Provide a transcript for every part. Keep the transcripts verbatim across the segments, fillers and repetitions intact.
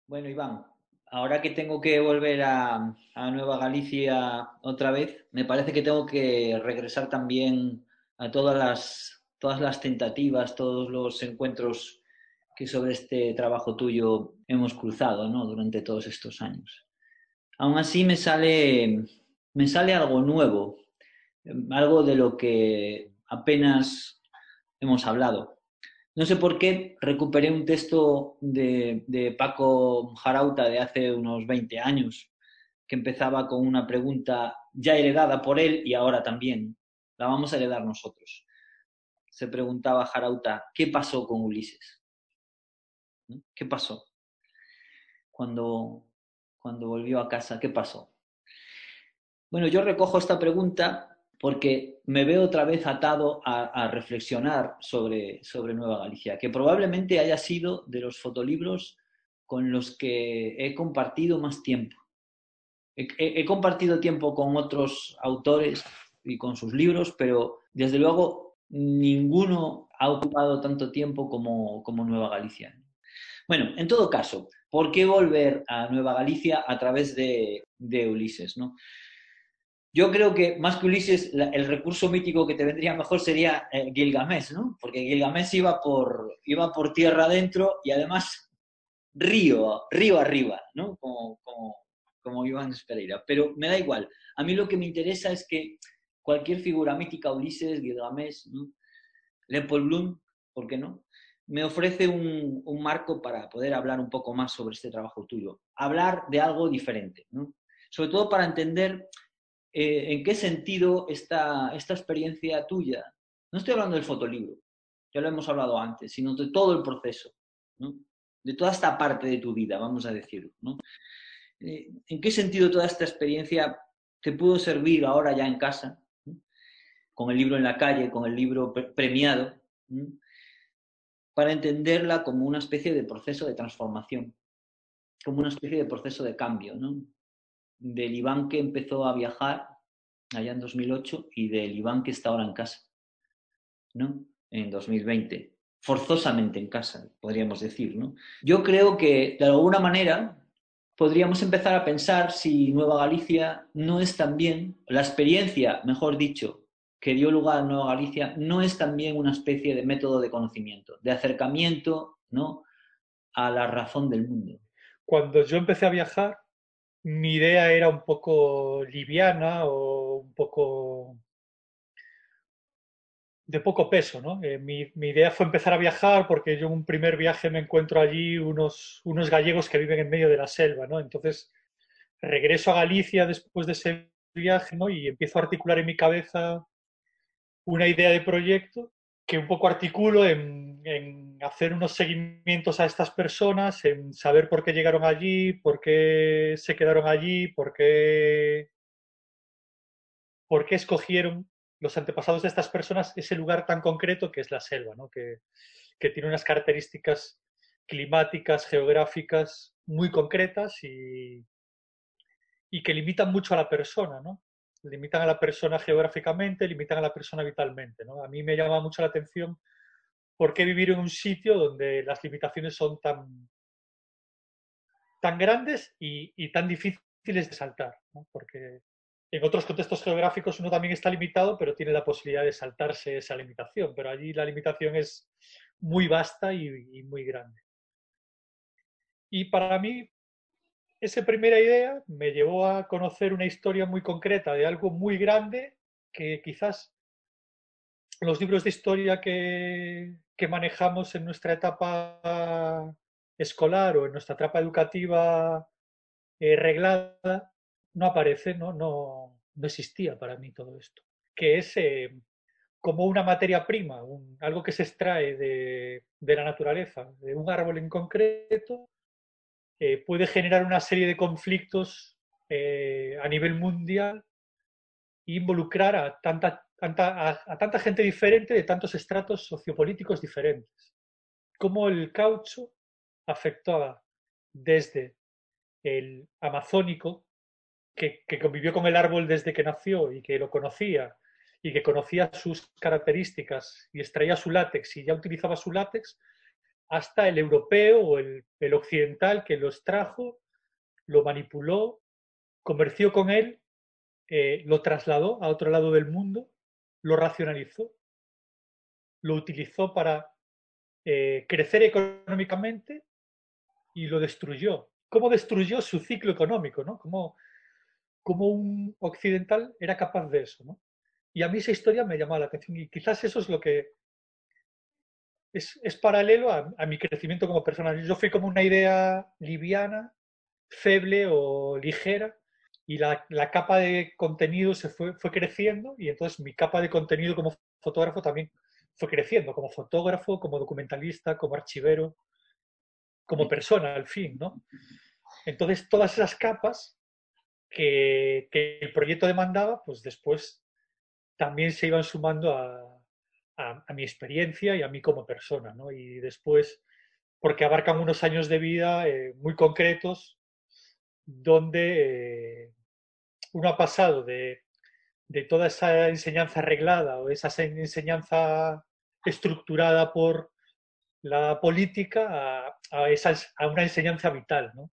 Bueno, Iván, ahora que tengo que volver a, a Nueva Galicia otra vez, me parece que tengo que regresar también a todas las, todas las tentativas, todos los encuentros que sobre este trabajo tuyo hemos cruzado, ¿no? Durante todos estos años. Aún así me sale, me sale algo nuevo, algo de lo que apenas hemos hablado. No sé por qué recuperé un texto de, de Paco Jarauta de hace unos veinte años, que empezaba con una pregunta ya heredada por él y ahora también. La vamos a heredar nosotros. Se preguntaba Jarauta, ¿qué pasó con Ulises? ¿No? ¿Qué pasó cuando, cuando volvió a casa? ¿Qué pasó? Bueno, yo recojo esta pregunta porque me veo otra vez atado a, a reflexionar sobre, sobre Nueva Galicia, que probablemente haya sido de los fotolibros con los que he compartido más tiempo. He, he, he compartido tiempo con otros autores y con sus libros, pero desde luego ninguno ha ocupado tanto tiempo como, como Nueva Galicia. Bueno, en todo caso, ¿por qué volver a Nueva Galicia a través de, de Ulises, ¿no? Yo creo que más que Ulises, la, el recurso mítico que te vendría mejor sería eh, Gilgamesh, ¿no? Porque Gilgamesh iba por, iba por tierra adentro y además río, río arriba, ¿no? Como, como, como Iván Pereira. Pero me da igual. A mí lo que me interesa es que cualquier figura mítica, Ulises, Gilgamesh, ¿no? Leopold Bloom, ¿por qué no? Me ofrece un, un marco para poder hablar un poco más sobre este trabajo tuyo. Hablar de algo diferente, ¿no? Sobre todo para entender eh, en qué sentido esta, esta experiencia tuya, no estoy hablando del fotolibro, ya lo hemos hablado antes, sino de todo el proceso, ¿no? De toda esta parte de tu vida, vamos a decirlo, ¿no? Eh, ¿En qué sentido toda esta experiencia te pudo servir ahora ya en casa, ¿no? Con el libro en la calle, con el libro pre premiado, ¿no? Para entenderla como una especie de proceso de transformación, como una especie de proceso de cambio, ¿no? Del Iván que empezó a viajar allá en dos mil ocho y del Iván que está ahora en casa, ¿no? En dos mil veinte. Forzosamente en casa, podríamos decir, ¿no? Yo creo que, de alguna manera, podríamos empezar a pensar si Nueva Galicia no es también, la experiencia, mejor dicho, que dio lugar a Nueva Galicia, no es también una especie de método de conocimiento, de acercamiento, ¿no? A la razón del mundo. Cuando yo empecé a viajar, mi idea era un poco liviana o un poco de poco peso, ¿no? Eh, mi, mi idea fue empezar a viajar porque yo en un primer viaje me encuentro allí unos, unos gallegos que viven en medio de la selva, ¿no? Entonces regreso a Galicia después de ese viaje, ¿no? Y empiezo a articular en mi cabeza una idea de proyecto que un poco articulo en, en, hacer unos seguimientos a estas personas, en saber por qué llegaron allí, por qué se quedaron allí, por qué, por qué escogieron los antepasados de estas personas ese lugar tan concreto que es la selva, ¿no? que, que tiene unas características climáticas, geográficas muy concretas y, y que limitan mucho a la persona, ¿no? Limitan a la persona geográficamente, limitan a la persona vitalmente, ¿no? A mí me llama mucho la atención por qué vivir en un sitio donde las limitaciones son tan, tan grandes y, y tan difíciles de saltar, ¿no? Porque en otros contextos geográficos uno también está limitado, pero tiene la posibilidad de saltarse esa limitación, pero allí la limitación es muy vasta y, y muy grande. Y para mí, esa primera idea me llevó a conocer una historia muy concreta de algo muy grande que quizás los libros de historia que, que manejamos en nuestra etapa escolar o en nuestra etapa educativa eh, reglada no aparece, ¿no? No, no existía para mí todo esto. Que es eh, como una materia prima, un, algo que se extrae de, de, la naturaleza, de un árbol en concreto, eh, puede generar una serie de conflictos eh, a nivel mundial e involucrar a tanta, tanta, a, a tanta gente diferente de tantos estratos sociopolíticos diferentes. Cómo el caucho afectaba desde el amazónico, que, que, convivió con el árbol desde que nació y que lo conocía y que conocía sus características y extraía su látex y ya utilizaba su látex, hasta el europeo o el, el occidental que los trajo, lo manipuló, comerció con él, eh, lo trasladó a otro lado del mundo, lo racionalizó, lo utilizó para eh, crecer económicamente y lo destruyó. ¿Cómo destruyó su ciclo económico? ¿No? ¿Cómo, cómo un occidental era capaz de eso? ¿No? Y a mí esa historia me llamaba la atención y quizás eso es lo que es, es paralelo a, a, mi crecimiento como persona. Yo fui como una idea liviana, feble o ligera y la, la capa de contenido se fue, fue creciendo y entonces mi capa de contenido como fotógrafo también fue creciendo, como fotógrafo, como documentalista, como archivero, como persona al fin, ¿no? Entonces todas esas capas que, que el proyecto demandaba, pues después también se iban sumando a, a, a mi experiencia y a mí como persona, ¿no? Y después, porque abarcan unos años de vida eh, muy concretos, donde eh, uno ha pasado de, de, toda esa enseñanza arreglada o esa enseñanza estructurada por la política a, a, esa, a una enseñanza vital, ¿no?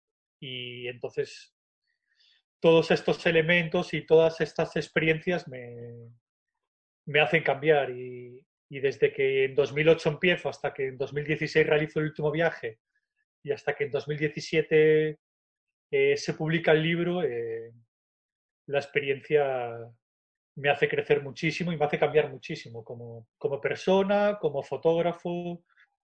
Y entonces todos estos elementos y todas estas experiencias me, me hacen cambiar y, y, desde que en dos mil ocho empiezo hasta que en dos mil dieciséis realizo el último viaje y hasta que en dos mil diecisiete eh, se publica el libro, eh, la experiencia me hace crecer muchísimo y me hace cambiar muchísimo como, como persona, como fotógrafo,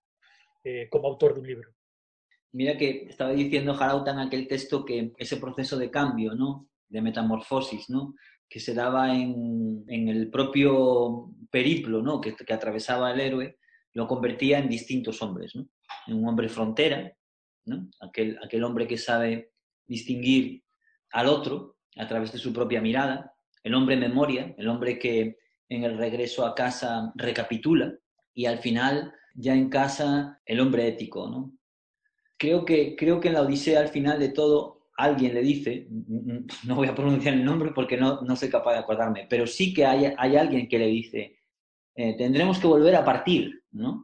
eh, como autor de un libro. Mira que estaba diciendo Harauta en aquel texto que ese proceso de cambio, ¿no? De metamorfosis, ¿no? Que se daba en, en el propio periplo, ¿no? Que, que atravesaba el héroe, lo convertía en distintos hombres, ¿no? En un hombre frontera, ¿no? Aquel, aquel hombre que sabe distinguir al otro a través de su propia mirada, el hombre memoria, el hombre que en el regreso a casa recapitula y al final, ya en casa, el hombre ético, ¿no? Creo que, creo que en la Odisea, al final de todo, alguien le dice, no voy a pronunciar el nombre porque no, no soy capaz de acordarme, pero sí que hay, hay alguien que le dice, eh, tendremos que volver a partir, ¿no?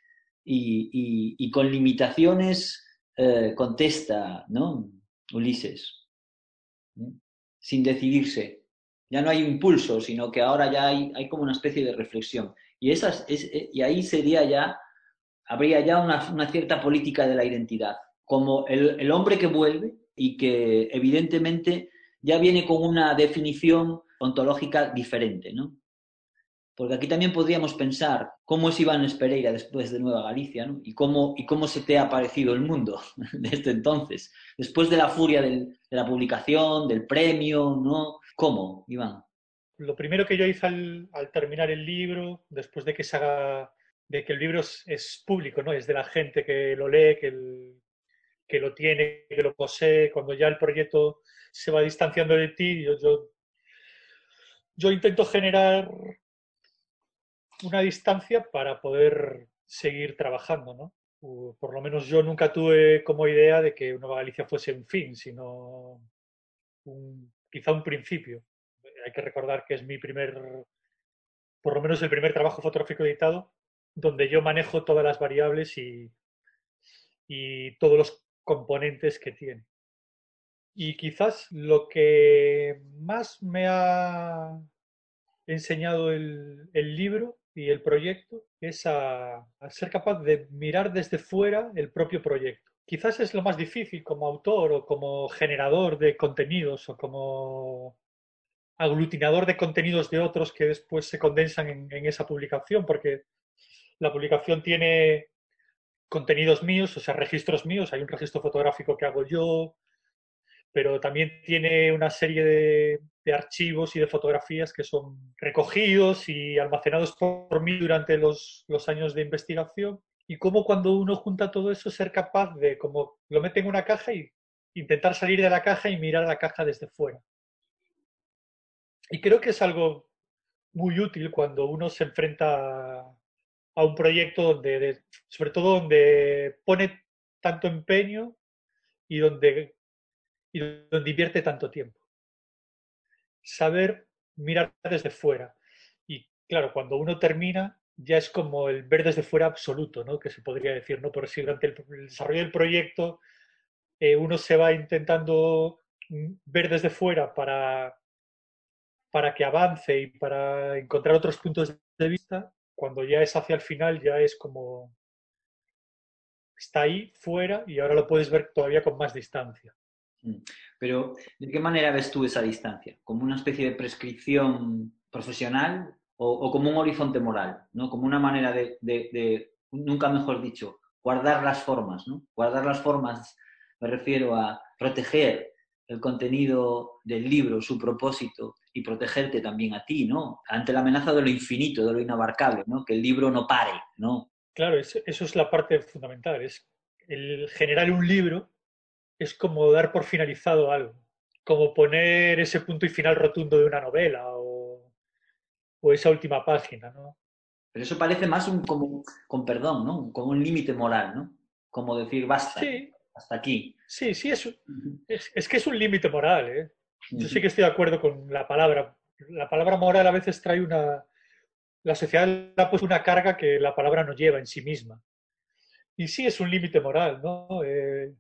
Y, y, y con limitaciones eh, contesta, ¿no? Ulises, ¿no? Sin decidirse. Ya no hay impulso, sino que ahora ya hay, hay como una especie de reflexión. Y, esas, es, y ahí sería ya habría ya una, una cierta política de la identidad, como el, el hombre que vuelve y que evidentemente ya viene con una definición ontológica diferente, ¿no? Porque aquí también podríamos pensar cómo es Iván Espereira después de Nueva Galicia, ¿no? Y cómo, y cómo se te ha parecido el mundo desde entonces, después de la furia del, de la publicación, del premio, ¿no? ¿Cómo, Iván? Lo primero que yo hice al, al terminar el libro, después de que se haga, de que el libro es, es público, ¿no? Es de la gente que lo lee, que, el, que lo tiene, que lo posee, cuando ya el proyecto se va distanciando de ti, yo, yo, yo intento generar una distancia para poder seguir trabajando, ¿no? O por lo menos yo nunca tuve como idea de que Nueva Galicia fuese un fin, sino un, quizá un principio. Hay que recordar que es mi primer, por lo menos el primer trabajo fotográfico editado, donde yo manejo todas las variables y, y todos los componentes que tiene. Y quizás lo que más me ha enseñado el, el libro y el proyecto es a, a, ser capaz de mirar desde fuera el propio proyecto. Quizás es lo más difícil como autor o como generador de contenidos o como aglutinador de contenidos de otros que después se condensan en, en esa publicación, porque la publicación tiene contenidos míos, o sea, registros míos, hay un registro fotográfico que hago yo, pero también tiene una serie de, de, archivos y de fotografías que son recogidos y almacenados por mí durante los, los años de investigación. Y cómo cuando uno junta todo eso, ser capaz de, como lo mete en una caja y intentar salir de la caja y mirar la caja desde fuera. Y creo que es algo muy útil cuando uno se enfrenta a un proyecto donde, de, sobre todo donde pone tanto empeño y donde, y donde invierte tanto tiempo. Saber mirar desde fuera. Y claro, cuando uno termina, ya es como el ver desde fuera absoluto, ¿no? Que se podría decir, ¿no? Por si durante el, el desarrollo del proyecto eh, uno se va intentando mm, ver desde fuera para, para que avance y para encontrar otros puntos de vista, cuando ya es hacia el final, ya es como está ahí fuera y ahora lo puedes ver todavía con más distancia. Mm. Pero, ¿de qué manera ves tú esa distancia? ¿Como una especie de prescripción profesional o, o como un horizonte moral, ¿no? Como una manera de, de- de, nunca mejor dicho, guardar las formas, ¿no? Guardar las formas, me refiero a proteger el contenido del libro, su propósito, y protegerte también a ti, ¿no? Ante la amenaza de lo infinito, de lo inabarcable, ¿no? Que el libro no pare, ¿no? Claro, es- eso es la parte fundamental. Es el generar un libro es como dar por finalizado algo, como poner ese punto y final rotundo de una novela o, o esa última página, ¿no? Pero eso parece más un, como, con perdón, ¿no? Como un límite moral, ¿no? Como decir, basta, Sí, hasta aquí. sí, sí, es, Ujú. es, es que es un límite moral, ¿eh? Yo sí Ujú. que estoy de acuerdo con la palabra. La palabra moral a veces trae una... La sociedad le ha puesto una carga que la palabra no lleva en sí misma. Y sí es un límite moral, ¿no? Eh,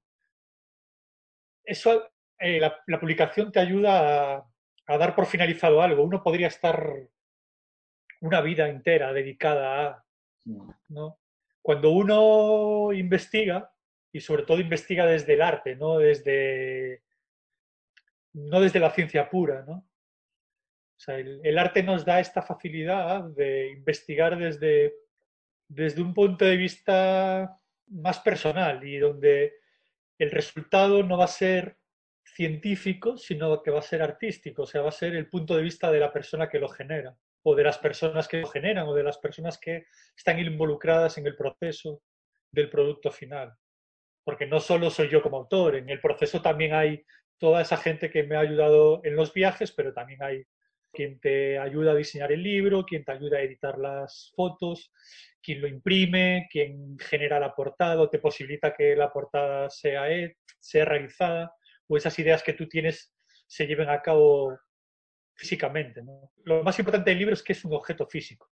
eso, eh, la, la, publicación te ayuda a, a, dar por finalizado algo. Uno podría estar una vida entera dedicada a, ¿no? Cuando uno investiga, y sobre todo investiga desde el arte, no desde, no desde la ciencia pura, ¿no? O sea, el, el, arte nos da esta facilidad de investigar desde, desde un punto de vista más personal y donde el resultado no va a ser científico, sino que va a ser artístico, o sea, va a ser el punto de vista de la persona que lo genera, o de las personas que lo generan, o de las personas que están involucradas en el proceso del producto final. Porque no solo soy yo como autor, en el proceso también hay toda esa gente que me ha ayudado en los viajes, pero también hay quien te ayuda a diseñar el libro, quien te ayuda a editar las fotos, quien lo imprime, quien genera la portada o te posibilita que la portada sea, sea realizada o esas ideas que tú tienes se lleven a cabo físicamente, ¿no? Lo más importante del libro es que es un objeto físico.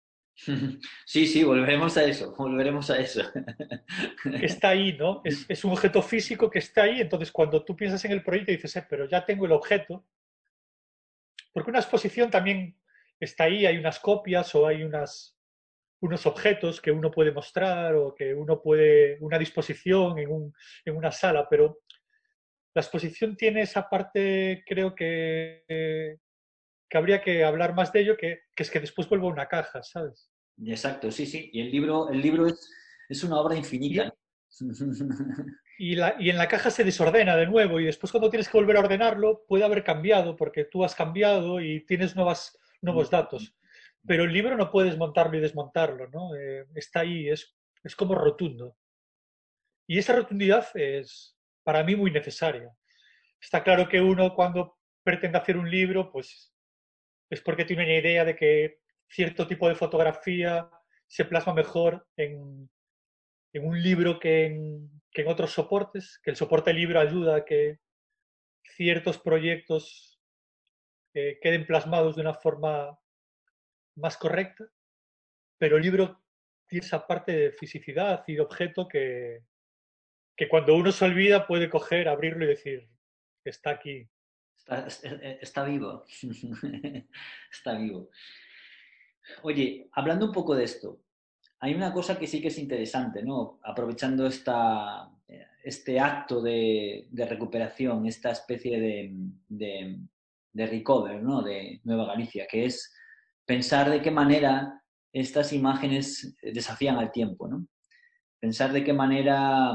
Sí, sí, volveremos a eso, volveremos a eso. Que está ahí, ¿no? Es, es, un objeto físico que está ahí, entonces cuando tú piensas en el proyecto dices, eh, pero ya tengo el objeto, porque una exposición también está ahí, hay unas copias o hay unas, unos objetos que uno puede mostrar o que uno puede, una disposición en, un, en una sala, pero la exposición tiene esa parte, creo que, que habría que hablar más de ello, que, que es que después vuelvo a una caja, ¿sabes? Exacto, sí, sí. Y el libro, el libro es, es una obra infinita. Y, y, la, y en la caja se desordena de nuevo y después cuando tienes que volver a ordenarlo puede haber cambiado porque tú has cambiado y tienes nuevas, nuevos datos. Pero el libro no puedes montarlo y desmontarlo, ¿no? Eh, está ahí, es, es como rotundo. Y esa rotundidad es para mí muy necesaria. Está claro que uno cuando pretende hacer un libro, pues es porque tiene una idea de que cierto tipo de fotografía se plasma mejor en, en un libro que en, que en otros soportes, que el soporte libro ayuda a que ciertos proyectos eh, queden plasmados de una forma más correcta, pero el libro tiene esa parte de fisicidad y de objeto que, que cuando uno se olvida puede coger, abrirlo y decir, está aquí. Está, está vivo. Está vivo. Oye, hablando un poco de esto, hay una cosa que sí que es interesante, ¿no? Aprovechando esta, este acto de, de recuperación, esta especie de, de, de recover, ¿no? De Nueva Galicia, que es pensar de qué manera estas imágenes desafían al tiempo, ¿no? Pensar de qué manera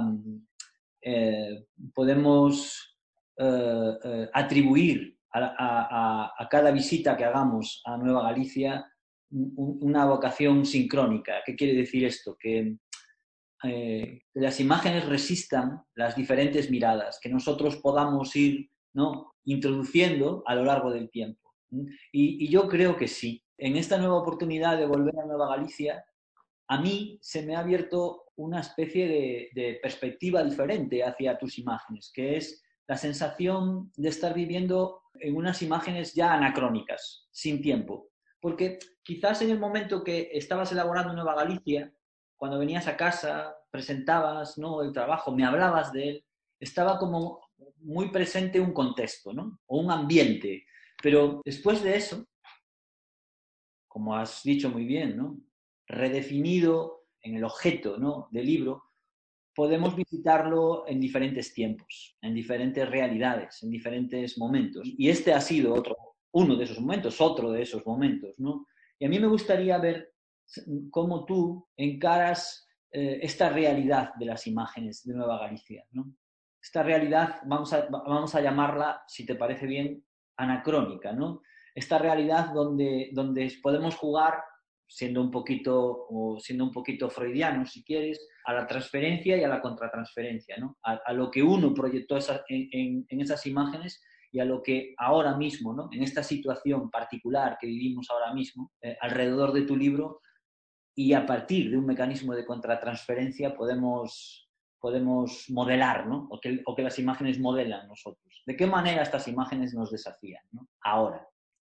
eh, podemos eh, eh, atribuir a, a, a, cada visita que hagamos a Nueva Galicia una vocación sincrónica. ¿Qué quiere decir esto? Que, eh, que las imágenes resistan las diferentes miradas, que nosotros podamos ir, ¿no?, introduciendo a lo largo del tiempo. Y, y yo creo que sí. En esta nueva oportunidad de volver a Nueva Galicia, a mí se me ha abierto una especie de, de perspectiva diferente hacia tus imágenes, que es la sensación de estar viviendo en unas imágenes ya anacrónicas, sin tiempo. Porque quizás en el momento que estabas elaborando Nueva Galicia, cuando venías a casa, presentabas, ¿no?, el trabajo, me hablabas de él, estaba como muy presente un contexto, ¿no?, o un ambiente. Pero después de eso, como has dicho muy bien, ¿no?, redefinido en el objeto, ¿no?, del libro, podemos visitarlo en diferentes tiempos, en diferentes realidades, en diferentes momentos. Y este ha sido otro, uno de esos momentos, otro de esos momentos, ¿no? Y a mí me gustaría ver cómo tú encaras eh, esta realidad de las imágenes de Nueva Galicia, ¿no? Esta realidad, vamos a, vamos a llamarla, si te parece bien, anacrónica, ¿no? Esta realidad donde, donde podemos jugar, siendo un poquito, o siendo un poquito freudiano, si quieres, a la transferencia y a la contratransferencia, ¿no? A, a lo que uno proyectó esa, en, en, en esas imágenes y a lo que ahora mismo, ¿no?, en esta situación particular que vivimos ahora mismo, eh, alrededor de tu libro, y a partir de un mecanismo de contratransferencia podemos, podemos modelar, ¿no?, o que, o que las imágenes modelan nosotros. ¿De qué manera estas imágenes nos desafían, ¿no?, ahora?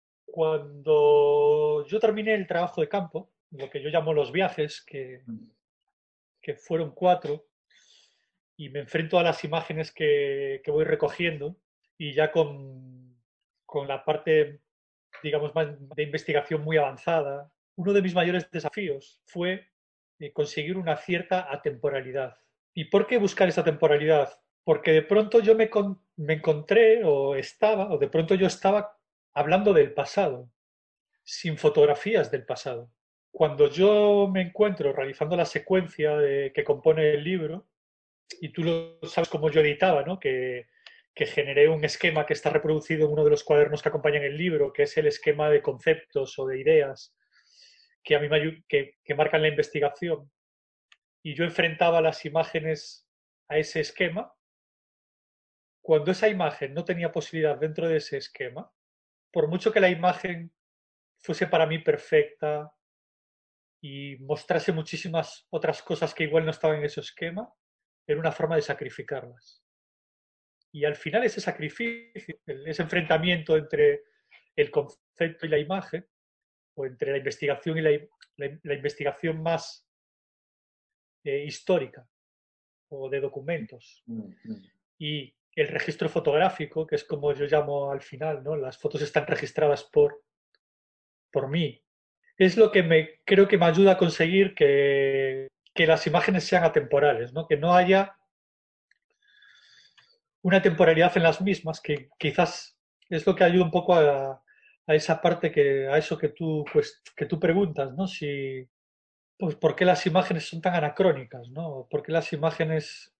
Cuando yo terminé el trabajo de campo, lo que yo llamo los viajes, que, que fueron cuatro, y me enfrento a las imágenes que, que voy recogiendo, y ya con, con la parte, digamos, más de investigación muy avanzada, uno de mis mayores desafíos fue eh, conseguir una cierta atemporalidad. ¿Y por qué buscar esa temporalidad? Porque de pronto yo me, con, me encontré o estaba, o de pronto yo estaba hablando del pasado, sin fotografías del pasado. Cuando yo me encuentro realizando la secuencia de, que compone el libro, y tú lo sabes como yo editaba, ¿no?, que, que generé un esquema que está reproducido en uno de los cuadernos que acompañan el libro, que es el esquema de conceptos o de ideas que a mí me que, que marcan la investigación. Y yo enfrentaba las imágenes a ese esquema. Cuando esa imagen no tenía posibilidad dentro de ese esquema, por mucho que la imagen fuese para mí perfecta y mostrase muchísimas otras cosas que igual no estaban en ese esquema, era una forma de sacrificarlas. Y al final ese sacrificio, ese enfrentamiento entre el concepto y la imagen, o entre la investigación y la, la, la investigación más eh, histórica o de documentos, y el registro fotográfico, que es como yo llamo al final, ¿no?, las fotos están registradas por, por mí, es lo que me creo que me ayuda a conseguir que, que las imágenes sean atemporales, ¿no?, que no haya una temporalidad en las mismas, que quizás es lo que ayuda un poco a, a esa parte, que a eso que tú, pues, que tú preguntas, ¿no? Si, pues, ¿por qué las imágenes son tan anacrónicas, ¿no? ¿Por qué las imágenes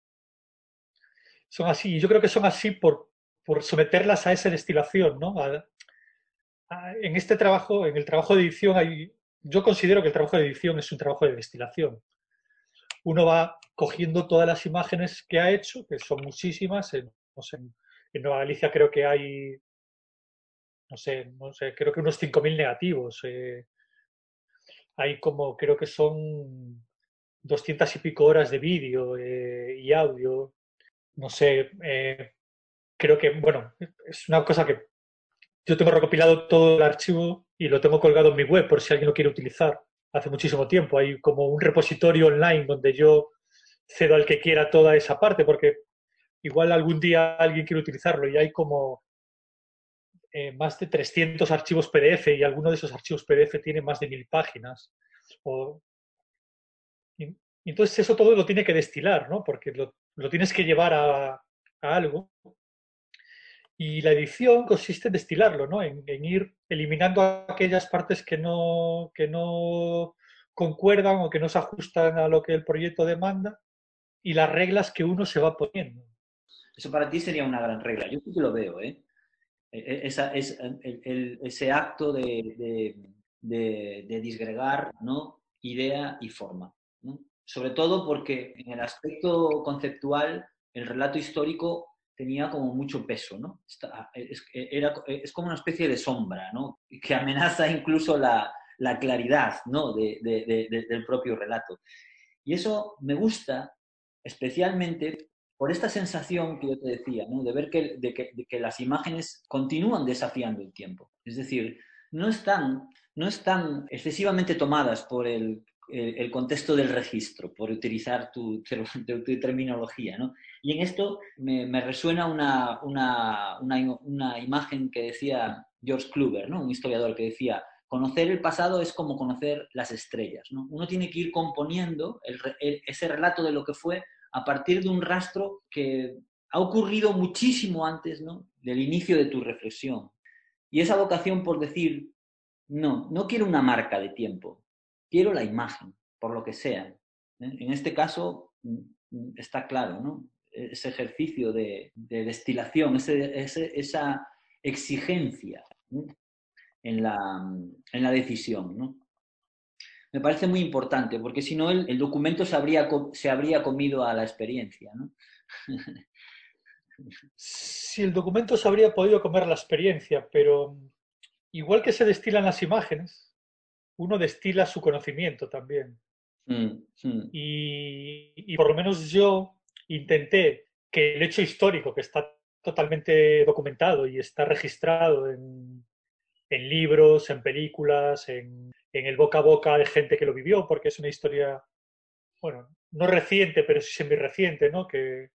son así? Y yo creo que son así por, por someterlas a esa destilación, ¿no? A, a, en este trabajo, en el trabajo de edición, hay, yo considero que el trabajo de edición es un trabajo de destilación. Uno va cogiendo todas las imágenes que ha hecho, que son muchísimas. En, no sé, en Nueva Galicia creo que hay, no sé, no sé, creo que unos cinco mil negativos. Eh, hay como, creo que son doscientas y pico horas de vídeo eh, y audio. No sé, eh, creo que, bueno, es una cosa que yo tengo recopilado todo el archivo y lo tengo colgado en mi web por si alguien lo quiere utilizar. Hace muchísimo tiempo. Hay como un repositorio online donde yo cedo al que quiera toda esa parte, porque igual algún día alguien quiere utilizarlo, y hay como eh, más de trescientos archivos P D F, y alguno de esos archivos P D F tiene más de mil páginas. O, y, y entonces eso todo lo tiene que destilar, ¿no? Porque lo, lo tienes que llevar a, a, algo. Y la edición consiste en destilarlo, ¿no? En, en ir eliminando aquellas partes que no, que no concuerdan o que no se ajustan a lo que el proyecto demanda, y las reglas que uno se va poniendo. Eso para ti sería una gran regla. Yo sí que lo veo, ¿eh? Esa, es, el, el, ese acto de, de, de, de disgregar, ¿no?, idea y forma, ¿no? Sobre todo porque en el aspecto conceptual el relato histórico tenía como mucho peso, ¿no? Es, era, es como una especie de sombra, ¿no?, que amenaza incluso la, la claridad, ¿no?, de, de, de, del propio relato. Y eso me gusta especialmente por esta sensación que yo te decía, ¿no?, de ver que, de que, de que las imágenes continúan desafiando el tiempo. Es decir, no están no están excesivamente tomadas por el, el, el contexto del registro, por utilizar tu, tu, tu terminología, ¿no? Y en esto me, me resuena una, una, una, una imagen que decía George Kluber, ¿no? Un historiador que decía: conocer el pasado es como conocer las estrellas, ¿no? Uno tiene que ir componiendo el, el, ese relato de lo que fue a partir de un rastro que ha ocurrido muchísimo antes, ¿no?, del inicio de tu reflexión. Y esa vocación por decir, no, no quiero una marca de tiempo, quiero la imagen, por lo que sea. ¿eh? En este caso está claro, ¿no? Ese ejercicio de, de destilación, ese, ese, esa exigencia, ¿no?, en, la, en la decisión, ¿no? Me parece muy importante, porque si no el, el documento se habría, se habría comido a la experiencia, ¿no? Si el documento se habría podido comer la experiencia, pero igual que se destilan las imágenes, uno destila su conocimiento también. Mm, mm. Y, y por lo menos yo intenté que el hecho histórico, que está totalmente documentado y está registrado en, en libros, en películas, en, en el boca a boca de gente que lo vivió, porque es una historia, bueno, no reciente, pero sí semi-reciente, ¿no? Que,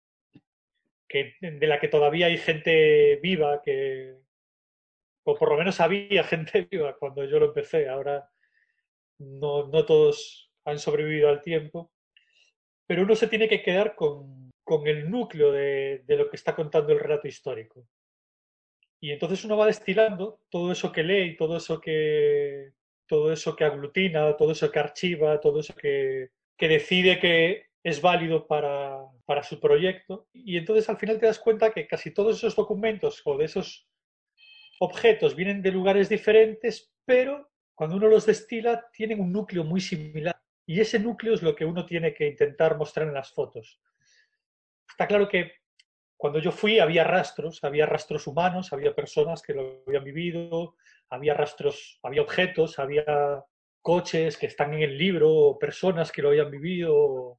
que, de la que todavía hay gente viva, que, o por lo menos había gente viva cuando yo lo empecé. Ahora no, no todos han sobrevivido al tiempo, pero uno se tiene que quedar con, con el núcleo de, de lo que está contando el relato histórico. Y entonces uno va destilando todo eso que lee, todo eso que, todo eso que aglutina, todo eso que archiva, todo eso que, que decide que es válido para, para su proyecto. Y entonces al final te das cuenta que casi todos esos documentos o de esos objetos vienen de lugares diferentes, pero cuando uno los destila tienen un núcleo muy similar. Y ese núcleo es lo que uno tiene que intentar mostrar en las fotos. Está claro que cuando yo fui había rastros, había rastros humanos, había personas que lo habían vivido, había rastros, había objetos, había coches que están en el libro, personas que lo habían vivido,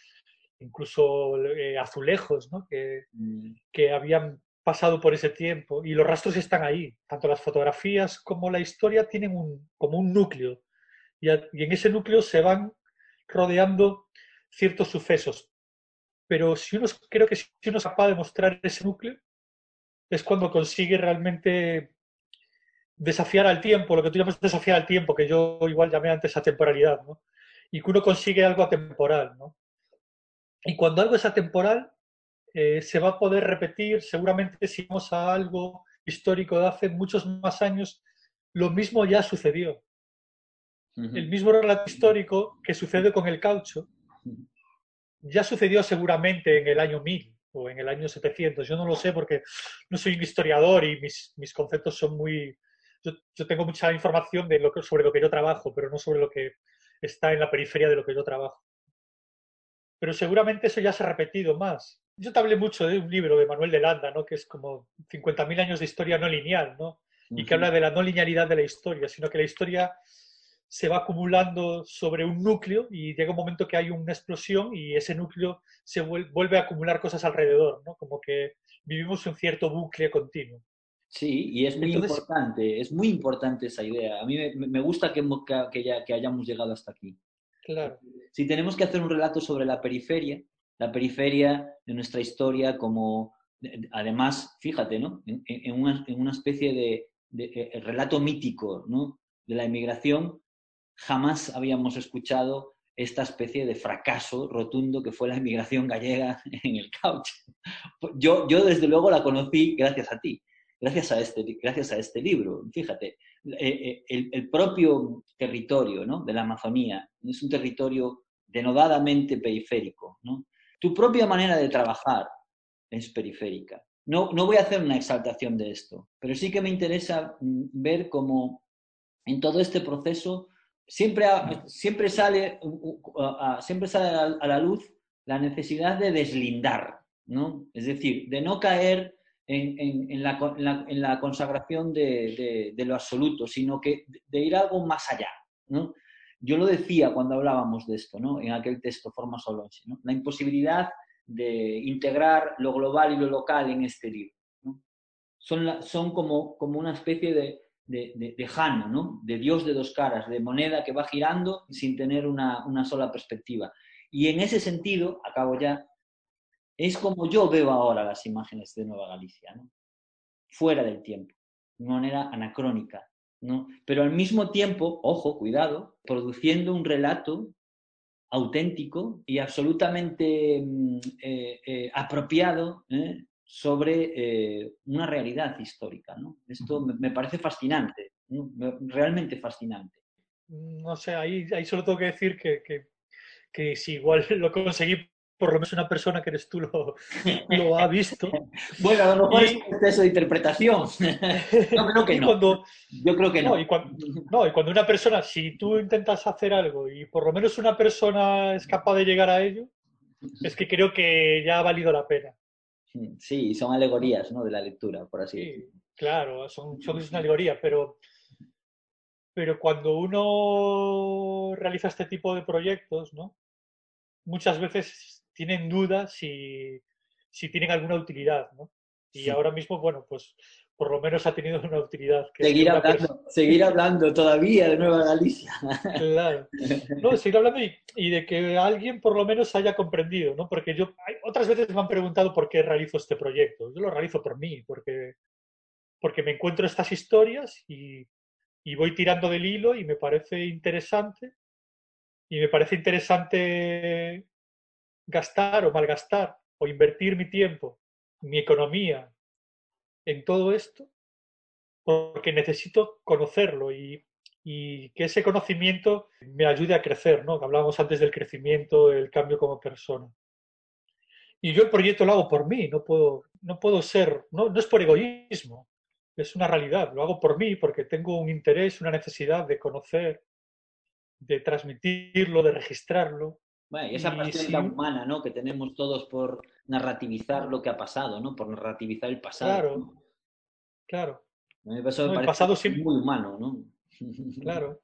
incluso eh, azulejos, ¿no?, que, Mm. que habían pasado por ese tiempo, y los rastros están ahí. Tanto las fotografías como la historia tienen un, como un núcleo, y, a, y en ese núcleo se van rodeando ciertos sucesos. Pero si uno, creo que si uno es capaz de mostrar ese núcleo, es cuando consigue realmente desafiar al tiempo, lo que tú llamas desafiar al tiempo, que yo igual llamé antes atemporalidad, ¿no? Y que uno consigue algo atemporal, ¿no? Y cuando algo es atemporal, eh, se va a poder repetir, seguramente si vamos a algo histórico de hace muchos más años, lo mismo ya sucedió. El Uh-huh. mismo relato histórico que sucede con el caucho, ya sucedió seguramente en el año mil o en el año setecientos. Yo no lo sé porque no soy un historiador y mis, mis conceptos son muy... Yo, yo tengo mucha información de lo que, sobre lo que yo trabajo, pero no sobre lo que está en la periferia de lo que yo trabajo. Pero seguramente eso ya se ha repetido más. Yo te hablé mucho de un libro de Manuel de Landa, ¿no?, que es como cincuenta mil años de historia no lineal, ¿no?, y que Uh-huh. habla de la no linealidad de la historia, sino que la historia se va acumulando sobre un núcleo y llega un momento que hay una explosión y ese núcleo se vuelve a acumular cosas alrededor, ¿no? Como que vivimos un cierto bucle continuo. Sí, y es muy Entonces, importante, es muy importante esa idea. A mí me, me gusta que, que, ya, que hayamos llegado hasta aquí. claro, Si tenemos que hacer un relato sobre la periferia, la periferia de nuestra historia como, además, fíjate, ¿no?, en, en, una, en una, especie de, de, de relato mítico, ¿no?, de la inmigración, jamás habíamos escuchado esta especie de fracaso rotundo que fue la inmigración gallega en el caucho. Yo, yo desde luego la conocí gracias a ti, gracias a este, gracias a este libro. Fíjate, eh, el, el propio territorio, ¿no?, de la Amazonía es un territorio denodadamente periférico, ¿no? Tu propia manera de trabajar es periférica. No, no voy a hacer una exaltación de esto, pero sí que me interesa ver cómo en todo este proceso siempre, siempre, sale, siempre sale a la luz la necesidad de deslindar, ¿no? Es decir, de no caer en, en, en, la, en, la, en la consagración de, de, de, lo absoluto, sino que de ir algo más allá, ¿no? Yo lo decía cuando hablábamos de esto, ¿no?, en aquel texto Forma Solonsi, ¿no?, la imposibilidad de integrar lo global y lo local en este libro, ¿no? Son, la, son como, como una especie de, de, de, de Jano, ¿no? De Dios de dos caras, de moneda que va girando sin tener una, una sola perspectiva. Y en ese sentido, acabo ya, es como yo veo ahora las imágenes de Nueva Galicia, ¿no? Fuera del tiempo, de una manera anacrónica, ¿no? Pero al mismo tiempo, ojo, cuidado, produciendo un relato auténtico y absolutamente eh, eh, apropiado ¿eh? sobre eh, una realidad histórica, ¿no? Esto me, me parece fascinante, ¿no? Realmente fascinante. No sé, ahí, ahí solo tengo que decir que, que, que si igual lo conseguí, por lo menos una persona que eres tú lo, lo ha visto. Bueno, a lo mejor es Y, un exceso de interpretación. Yo creo que y no. cuando, Yo creo que no, no. y cuando, no, y cuando una persona, si tú intentas hacer algo y por lo menos una persona es capaz de llegar a ello, es que creo que ya ha valido la pena. Sí, son ¿No? alegorías, ¿no? De la lectura, por así Sí, decirlo. claro, son, son es una alegoría, pero, pero cuando uno realiza este tipo de proyectos, ¿no? Muchas veces tienen dudas si, si tienen alguna utilidad, ¿no? Y ahora mismo, bueno, pues por lo menos ha tenido una utilidad, que es que Seguir una persona... hablando, seguir hablando todavía de Nueva Galicia. Claro. No, seguir hablando y, y de que alguien por lo menos haya comprendido, ¿no? Porque yo, hay, otras veces me han preguntado por qué realizo este proyecto. Yo lo realizo por mí, porque, porque me encuentro estas historias y, y voy tirando del hilo y me parece interesante. Y me parece interesante gastar o malgastar o invertir mi tiempo, mi economía en todo esto, porque necesito conocerlo y, y que ese conocimiento me ayude a crecer, ¿no? Hablábamos antes del crecimiento, el cambio como persona. Y yo el proyecto lo hago por mí, no puedo, no puedo ser, no, no es por egoísmo, es una realidad, lo hago por mí porque tengo un interés, una necesidad de conocer, de transmitirlo, de registrarlo. Bueno, y esa Y pasión si, tan humana, ¿no? Que tenemos todos por narrativizar lo que ha pasado, ¿no? Por narrativizar el pasado, claro, ¿no? claro, A mí eso me no, el parece pasado siempre, muy humano, ¿no? claro,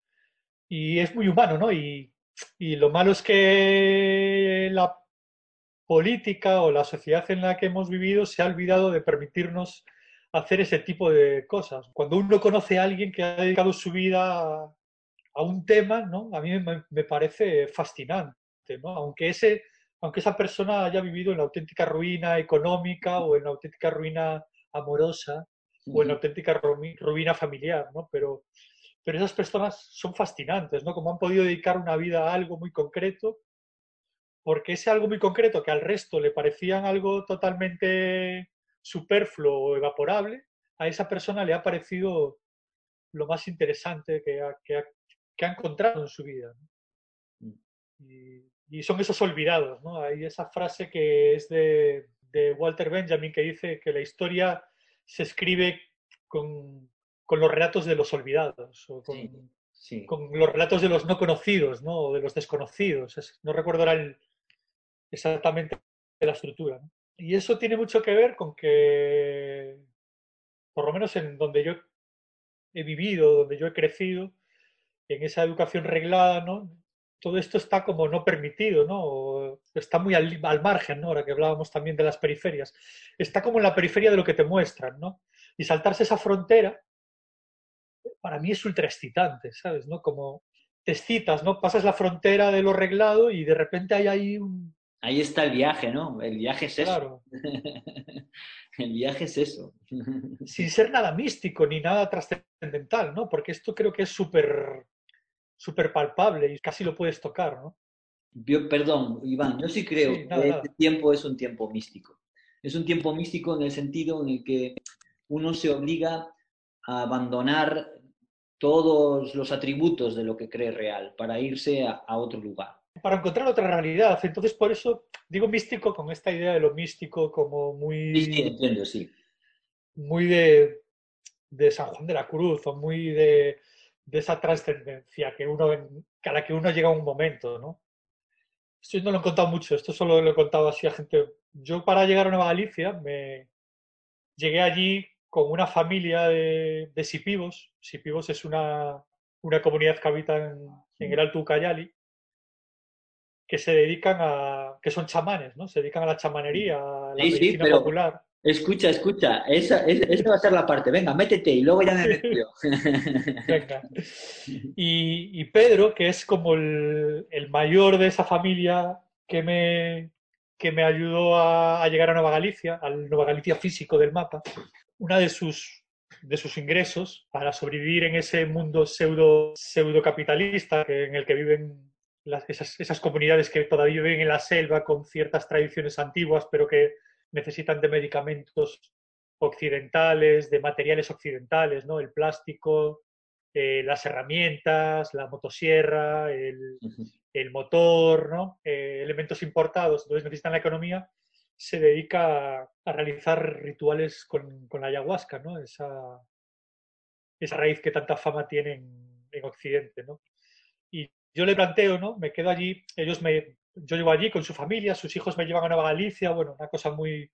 y es muy humano, ¿no? Y, y lo malo es que la política o la sociedad en la que hemos vivido se ha olvidado de permitirnos hacer ese tipo de cosas. Cuando uno conoce a alguien que ha dedicado su vida a, a un tema, ¿no? A mí me, me parece fascinante, ¿no? Aunque, ese, aunque esa persona haya vivido en la auténtica ruina económica o en la auténtica ruina amorosa o en la auténtica ruina familiar, ¿no? Pero, pero esas personas son fascinantes, ¿no? Como han podido dedicar una vida a algo muy concreto, porque ese algo muy concreto que al resto le parecían algo totalmente superfluo o evaporable, a esa persona le ha parecido lo más interesante que ha, que ha, que ha encontrado en su vida. ¿No? Y, y, son esos olvidados, ¿no? Hay esa frase que es de, de Walter Benjamin que dice que la historia se escribe con, con los relatos de los olvidados o Sí, con, sí. con los relatos de los no conocidos, ¿no? O de los desconocidos. Es, no recuerdo ahora el, exactamente la estructura. ¿No? Y eso tiene mucho que ver con que, por lo menos en donde yo he vivido, donde yo he crecido, en esa educación reglada, ¿no? Todo esto está como no permitido, ¿no? Está muy al, al, margen, ¿no? Ahora que hablábamos también de las periferias. Está como en la periferia de lo que te muestran, ¿no? Y saltarse esa frontera, para mí es ultra excitante, ¿sabes? ¿No? Como te excitas, ¿no? Pasas la frontera de lo reglado y de repente hay ahí un... Ahí está el viaje, ¿no? El viaje es eso. Claro. El viaje es eso. Sin ser nada místico ni nada trascendental, ¿no? Porque esto creo que es súper súper palpable y casi lo puedes tocar, ¿no? Yo, perdón, Iván, yo sí creo Sí, nada, que este nada. tiempo es un tiempo místico. Es un tiempo místico en el sentido en el que uno se obliga a abandonar todos los atributos de lo que cree real para irse a, a otro lugar. Para encontrar otra realidad. Entonces, por eso digo místico con esta idea de lo místico como Sí, sí, muy, entiendo, sí. muy de, de San Juan de la Cruz o muy de, de esa trascendencia que uno, a la que uno llega a un momento, ¿no? Esto yo no lo he contado mucho, esto solo lo he contado así a gente. Yo para llegar a Nueva Galicia me llegué allí con una familia de, de sipivos. Sipivos es una, una comunidad que habita en, en el Alto Ucayali, que se dedican a, que son chamanes, ¿no? Se dedican a la chamanería, a la Sí, sí, medicina pero popular. Escucha, escucha, esa, es- esa va a ser la parte. Venga, métete y luego ya me meto yo. Venga. Y, y Pedro, que es como el, el mayor de esa familia que me, que me ayudó a, a llegar a Nueva Galicia, al Nueva Galicia físico del mapa, una de sus, de sus ingresos para sobrevivir en ese mundo pseudo, pseudo capitalista que, en el que viven las, esas, esas comunidades que todavía viven en la selva con ciertas tradiciones antiguas, pero que necesitan de medicamentos occidentales, de materiales occidentales, ¿no? El plástico, eh, las herramientas, la motosierra, el, el motor, ¿no? Eh, elementos importados, entonces necesitan la economía, se dedica a, a realizar rituales con, con, la ayahuasca, ¿no? Esa, esa raíz que tanta fama tiene en, en Occidente, ¿no? Y yo le planteo, ¿no? Me quedo allí, ellos me, yo llego allí con su familia, sus hijos me llevan a Nueva Galicia, bueno, una cosa muy,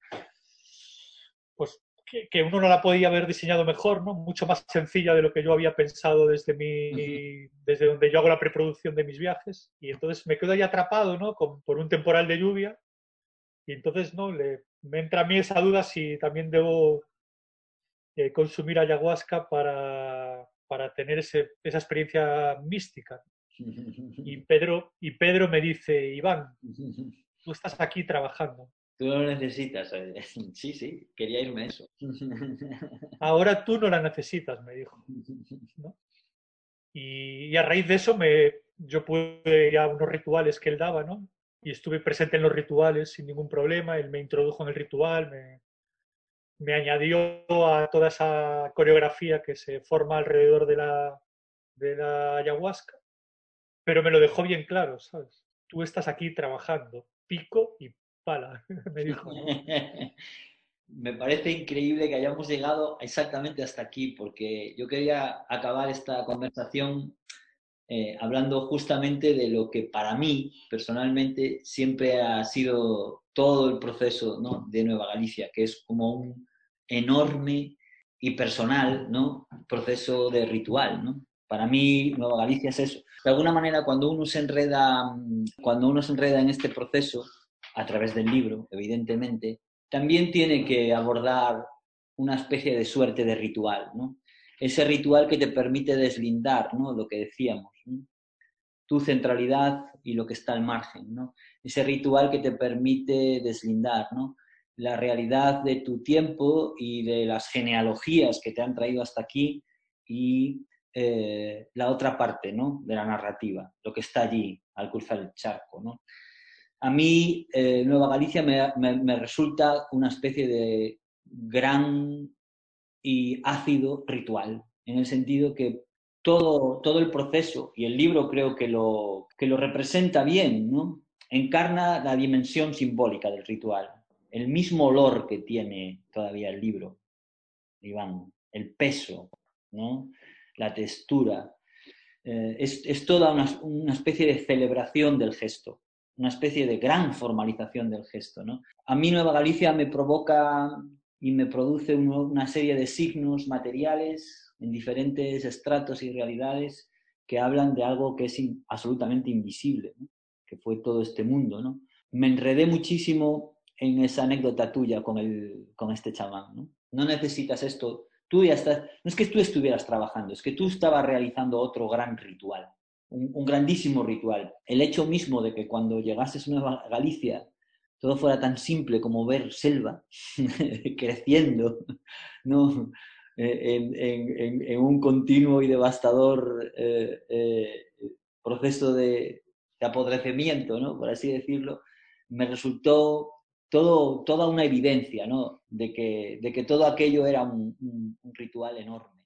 pues, que, que uno no la podía haber diseñado mejor, ¿no? Mucho más sencilla de lo que yo había pensado desde mi, desde donde yo hago la preproducción de mis viajes. Y entonces me quedo ahí atrapado, ¿no? Con, por un temporal de lluvia. Y entonces, ¿no? Le, me entra a mí esa duda si también debo eh, consumir ayahuasca para, para tener ese, esa experiencia mística. Y Pedro, y Pedro me dice, Iván, tú estás aquí trabajando. Tú lo necesitas. oye. Sí, sí, quería irme a eso. Ahora tú no la necesitas, me dijo, ¿no? Y, y, a raíz de eso me, yo pude ir a unos rituales que él daba, ¿no? Y estuve presente en los rituales sin ningún problema. Él me introdujo en el ritual, me, me añadió a toda esa coreografía que se forma alrededor de la, de la ayahuasca, pero me lo dejó bien claro, ¿sabes? Tú estás aquí trabajando, pico y pala, me dijo, ¿no? Me parece increíble que hayamos llegado exactamente hasta aquí, porque yo quería acabar esta conversación eh, hablando justamente de lo que para mí, personalmente, siempre ha sido todo el proceso, ¿no? de Nueva Galicia, que es como un enorme y personal, ¿no? proceso de ritual. ¿no? Para mí, Nueva Galicia es eso. De alguna manera, cuando uno se enreda, cuando uno se enreda en este proceso, a través del libro, evidentemente, también tiene que abordar una especie de suerte de ritual, ¿no? Ese ritual que te permite deslindar, ¿no? Lo que decíamos, ¿no? Tu centralidad y lo que está al margen, ¿no? Ese ritual que te permite deslindar, ¿no? La realidad de tu tiempo y de las genealogías que te han traído hasta aquí y eh, la otra parte, ¿no? De la narrativa, lo que está allí al cruzar el charco, ¿no? A mí eh, Nueva Galicia me, me, me resulta una especie de gran y ácido ritual, en el sentido que todo, todo el proceso, y el libro creo que lo, que lo representa bien, ¿no? Encarna la dimensión simbólica del ritual, el mismo olor que tiene todavía el libro, Iván, el peso, ¿no? La textura. Eh, es, es, toda una, una, especie de celebración del gesto, una especie de gran formalización del gesto. ¿no? A mí Nueva Galicia me provoca y me produce uno, una serie de signos materiales en diferentes estratos y realidades que hablan de algo que es in, absolutamente invisible, ¿no? que fue todo este mundo. ¿no? Me enredé muchísimo en esa anécdota tuya con, el, con este chamán. ¿no? no necesitas esto. Tú ya estás, no es que tú estuvieras trabajando, es que tú estabas realizando otro gran ritual, un, un grandísimo ritual. El hecho mismo de que cuando llegases a Nueva Galicia todo fuera tan simple como ver selva creciendo, ¿no? En, en, en, un continuo y devastador eh, eh, proceso de, de apodrecimiento, ¿no? por así decirlo, me resultó todo, toda una evidencia, ¿no? de, que, de que todo aquello era un, un, un ritual enorme.